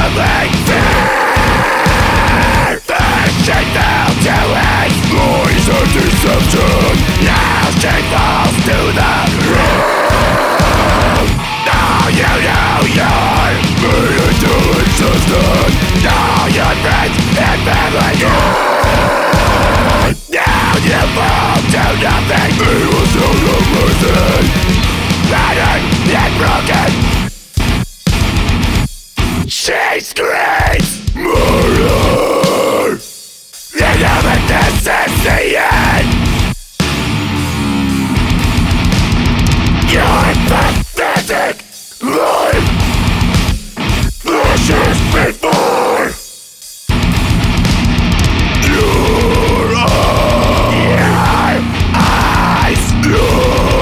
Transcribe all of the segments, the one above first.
trembling fear. Fiction fell to its lies and deception. Now she falls to the ground. Now you know you're made into existence. Now your friends and family gone. Now you fall to nothing. It was so amazing, battered and broken. She screams murder. You know that this is the end. Your pathetic life flashes before your eyes. Your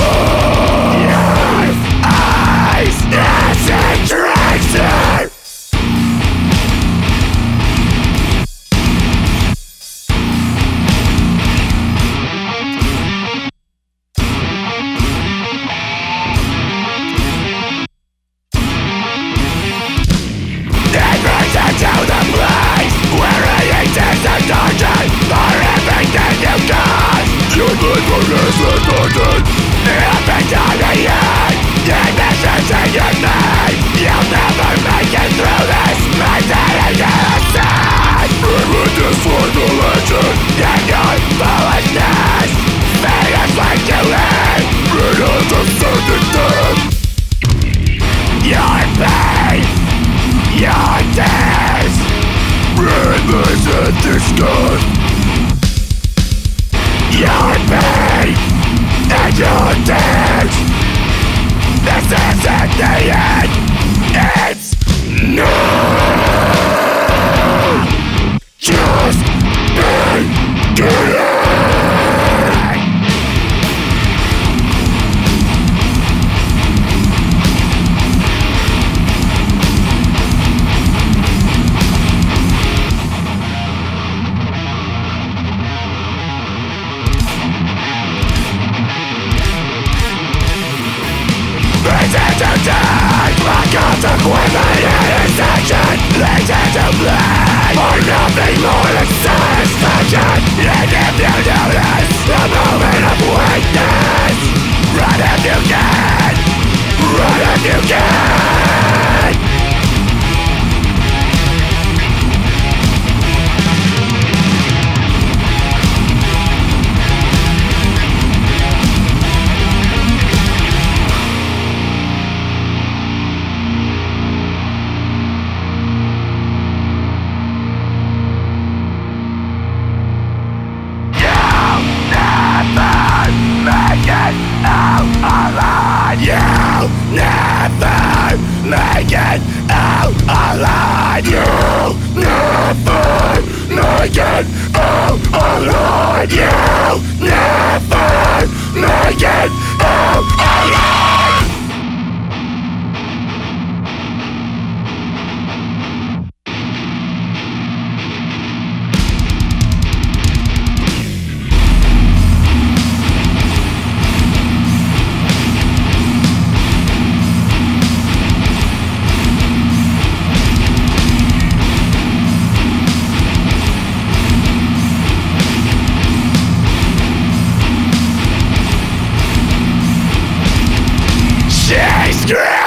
eyes. It's a tracer. To the place where it is a dungeon for everything you got. Your faithfulness is haunted. Nothing to the end. The missions in your name. You'll never make it through this. Maintaining innocence. It will destroy the legend. And your foolishness. Made us like to live. It has a certain death. Your pain. Your tears. Endless and disgust. Your pain and your tears. This isn't the end. It's no. Just beginning. My consequently intersection leads into blood for nothing more than satisfaction. And if you notice a moment of weakness, run if you can. Run if you can. You'll never make it out alive. You'll never make it out alive. You'll never make it out alive. Scream!